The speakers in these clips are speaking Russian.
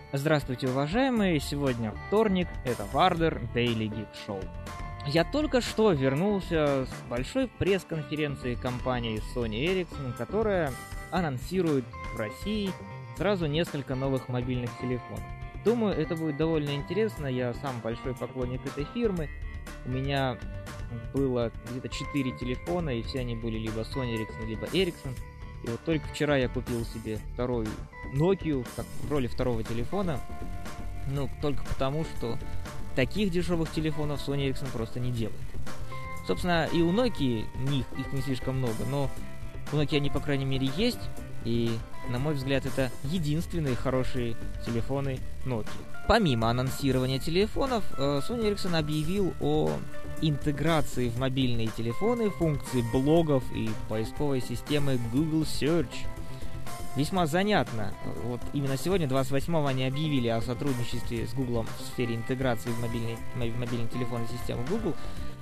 Здравствуйте, уважаемые! Сегодня вторник, это Вардер Daily Geek Show. Я только что вернулся с большой пресс-конференции компании Sony Ericsson, которая анонсирует в России сразу несколько новых мобильных телефонов. Думаю, это будет довольно интересно, я сам большой поклонник этой фирмы. У меня было где-то 4 телефона, и все они были либо Sony Ericsson, либо Ericsson. И вот только вчера я купил себе вторую Nokia в роли второго телефона. Ну, только потому, что таких дешевых телефонов Sony Ericsson просто не делает. Собственно, и у Nokia их не слишком много, но у Nokia они, по крайней мере, есть. И, на мой взгляд, это единственные хорошие телефоны Nokia. Помимо анонсирования телефонов, Sony Ericsson объявил о интеграции в мобильные телефоны функций блогов и поисковой системы Google Search. Весьма занятно. Вот именно сегодня, 28-го, они объявили о сотрудничестве с Google в сфере интеграции в мобильные телефоны системы Google.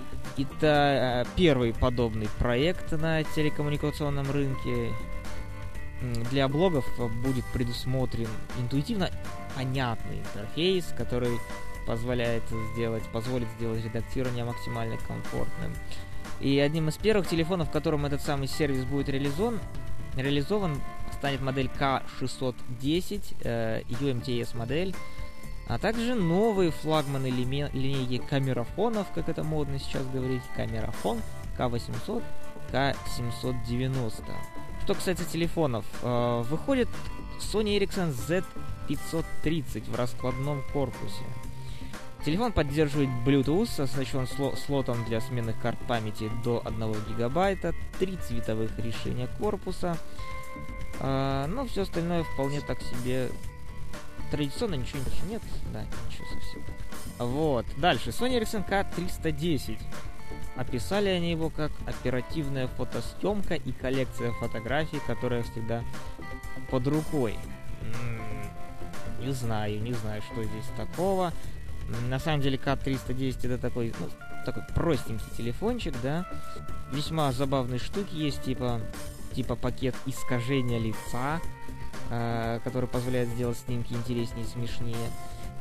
Это первый подобный проект на телекоммуникационном рынке. Для блогов будет предусмотрен интуитивно понятный интерфейс, который позволит сделать редактирование максимально комфортным. И одним из первых телефонов, в котором этот самый сервис будет реализован, станет модель K610, UMTS модель, а также новые флагманы линейки камерафонов, как это модно сейчас говорить, камерафон K800, K790. Что касается телефонов, выходит Sony Ericsson Z530 в раскладном корпусе. Телефон поддерживает Bluetooth, оснащен слотом для сменных карт памяти до 1 гигабайта, 3 цветовых решения корпуса, но все остальное вполне так себе. Традиционно ничего нет, да, ничего совсем. Вот, дальше, Sony Ericsson K310. Описали они его как оперативная фотосъемка и коллекция фотографий, которая всегда под рукой. Не знаю, что здесь такого. На самом деле K310 это такой простенький телефончик, да. Весьма забавные штуки есть, типа пакет искажения лица, который позволяет сделать снимки интереснее и смешнее.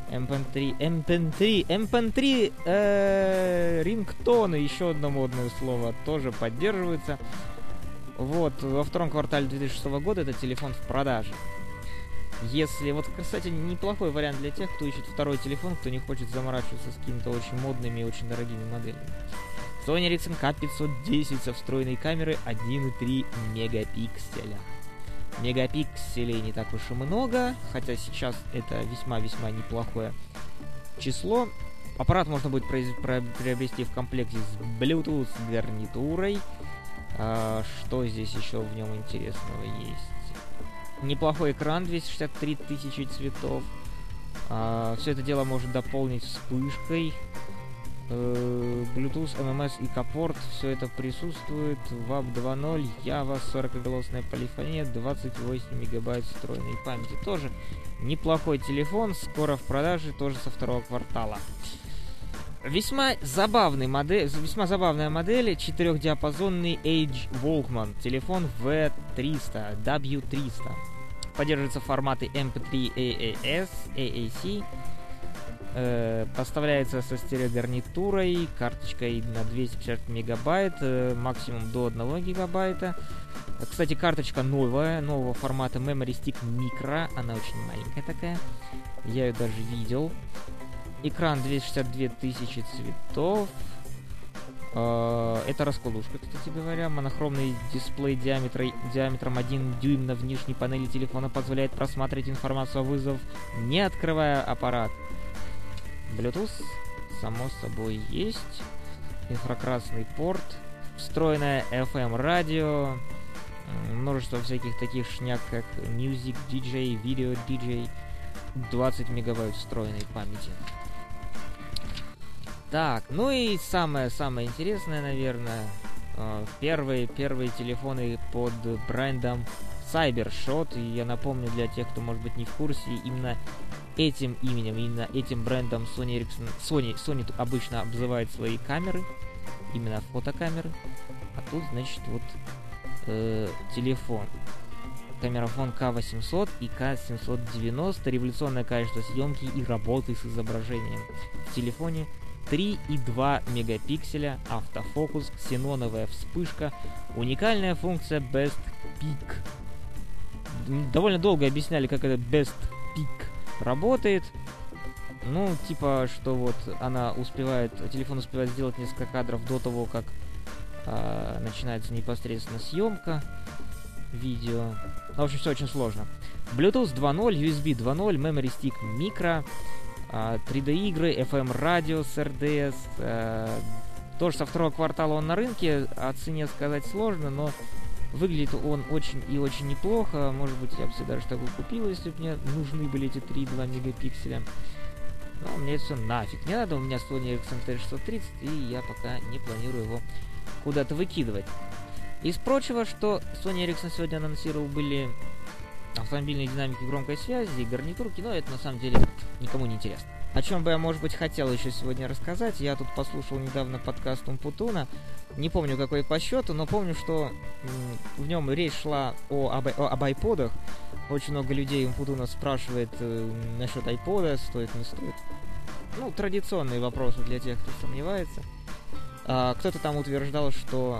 MP3 рингтоны, еще одно модное слово, тоже поддерживается. Вот, во втором квартале 2006 года этот телефон в продаже. Кстати, неплохой вариант для тех, кто ищет второй телефон, кто не хочет заморачиваться с какими-то очень модными и очень дорогими моделями. Sony Ericsson K510 со встроенной камерой 1,3 мегапикселя. Мегапикселей не так уж и много, хотя сейчас это весьма-весьма неплохое число. Аппарат можно будет приобрести в комплекте с Bluetooth гарнитурой. Что здесь еще в нем интересного есть? Неплохой экран, 263 тысячи цветов. Все это дело можно дополнить вспышкой. Bluetooth, MMS и K-порт, все это присутствует. WAP 2.0, Java, 40-голосная полифония, 28 мегабайт встроенной памяти. Тоже неплохой телефон, скоро в продаже, тоже со второго квартала. Весьма забавная модель, 4-диапазонный Edge Walkman, телефон V300, W300. Поддерживаются форматы MP3 AAS, AAC. Поставляется со стереогарнитурой, карточкой на 250 мегабайт, максимум до 1 гигабайта. Кстати, карточка нового формата Memory Stick Micro, она очень маленькая такая, я ее даже видел. Экран 262 тысячи цветов. Это раскладушка, кстати говоря. Монохромный дисплей диаметром 1 дюйм на внешней панели телефона позволяет просматривать информацию о вызове, не открывая аппарат. Bluetooth, само собой, есть. Инфракрасный порт. Встроенное FM радио. Множество всяких таких шняк, как Music DJ, Video DJ. 20 мегабайт встроенной памяти. Так, ну и самое интересное, наверное, первые телефоны под брендом Cybershot. И я напомню для тех, кто, может быть, не в курсе, именно этим именем, именно этим брендом Sony обычно обзывает свои камеры, именно фотокамеры. А тут, значит, вот телефон. камерафон К800 и К790, революционное качество съемки и работы с изображением. В телефоне 3,2 мегапикселя, автофокус, ксеноновая вспышка, уникальная функция Best Peak. Довольно долго объясняли, как это Best Peak работает. Ну, типа, что вот телефон успевает сделать несколько кадров до того, как начинается непосредственно съемка видео. В общем, все очень сложно. Bluetooth 2.0, USB 2.0, Memory Stick Micro, 3D игры, FM радио с RDS. Тоже со второго квартала он на рынке, о цене сказать сложно, но выглядит он очень и очень неплохо. Может быть, я бы себе даже такой купил, если бы мне нужны были эти 3,2 мегапикселя. Но мне это все нафиг не надо. У меня Sony Ericsson T630, и я пока не планирую его куда-то выкидывать. Из прочего, что Sony Ericsson сегодня анонсировал, были автомобильные динамики громкой связи и гарнитурки, но это на самом деле никому не интересно. О чем бы я, может быть, хотел еще сегодня рассказать. Я тут послушал недавно подкаст Умпутуна. Не помню, какой по счету, но помню, что в нем речь шла об айподах. Очень много людей Умпутуна спрашивает насчет айпода, стоит, не стоит. Ну, традиционные вопросы для тех, кто сомневается. Кто-то там утверждал, что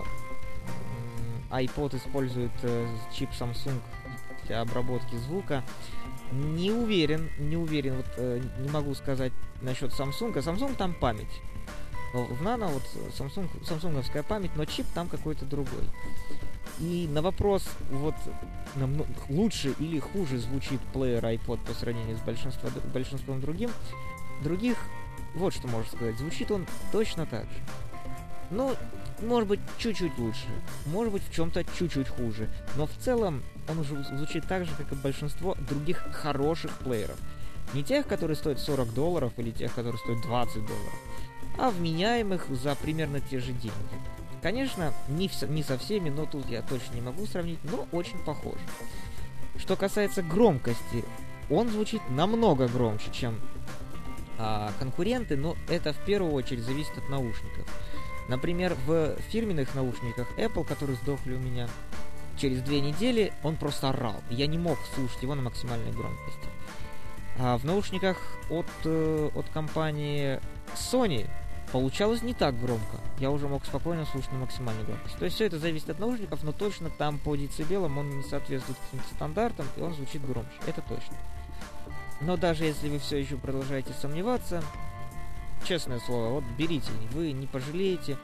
iPod использует чип Samsung для обработки звука. Не уверен, вот не могу сказать насчет Samsung. Samsung там память. В Nano вот самсунговская память, но чип там какой-то другой. И на вопрос, вот лучше или хуже звучит плеер iPod по сравнению с большинством других, вот что можно сказать. Звучит он точно так же. Ну, может быть, чуть-чуть лучше, может быть, в чем-то чуть-чуть хуже, но в целом он уже звучит так же, как и большинство других хороших плееров. Не тех, которые стоят $40 или тех, которые стоят $20, а вменяемых за примерно те же деньги. Конечно, не со всеми, но тут я точно не могу сравнить, но очень похоже. Что касается громкости, он звучит намного громче, чем конкуренты, но это в первую очередь зависит от наушников. Например, в фирменных наушниках Apple, которые сдохли у меня через 2 недели, он просто орал. Я не мог слушать его на максимальной громкости. А в наушниках от компании Sony получалось не так громко. Я уже мог спокойно слушать на максимальной громкости. То есть все это зависит от наушников, но точно там по децибелам он не соответствует каким-то стандартам, и он звучит громче. Это точно. Но даже если вы все еще продолжаете сомневаться, честное слово, вот берите, вы не пожалеете.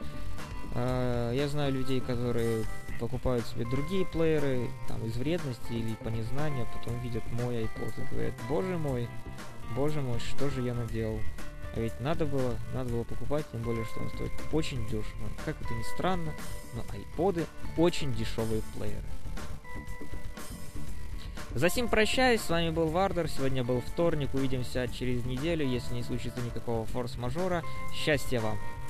Я знаю людей, которые покупают себе другие плееры, там, из вредности или по незнанию, потом видят мой iPod и говорят: боже мой, что же я наделал? А ведь надо было покупать, тем более, что он стоит очень дешево. Как это ни странно, но айподы очень дешевые плееры. За сим прощаюсь, с вами был Вардер, сегодня был вторник, увидимся через неделю, если не случится никакого форс-мажора. Счастья вам!